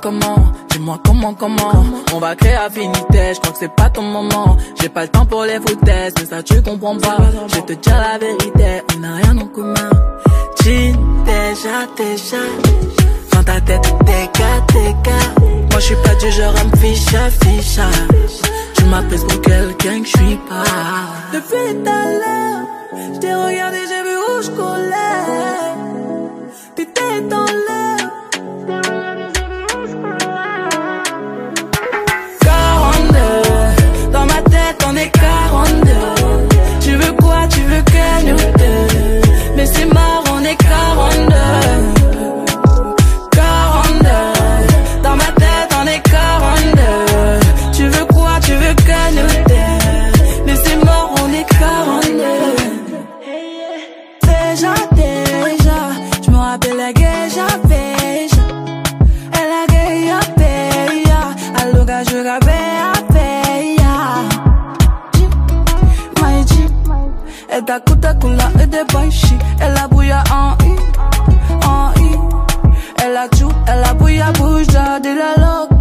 Dis-moi comment on va créer affinité, je crois que c'est pas ton moment. J'ai pas le temps pour les foutaises, mais ça tu comprends pas. Je vais te dire la vérité, on n'a rien en commun. Jean, déjà dans ta tête t'es moi je suis pas du genre à me ficha. Tu m'appelles pour quelqu'un que je suis pas. Depuis tout à l'heure, je t'ai regardé, j'ai vu où je collais. T'étais dans l'air. 42, dans ma tête on est 42. Tu veux quoi, tu veux que nous deux. Mais c'est mort, on est 42. 42, dans ma tête on est 42. Tu veux quoi, tu veux que nous deux. Mais c'est mort, on est 42. Déjà, je me rappelle la geisha. Elle a geisha, à l'oga je la elle da kuta kula et de baishi. Elle a bouilla en I. Elle a tout, elle a bouilla bouge de la loca.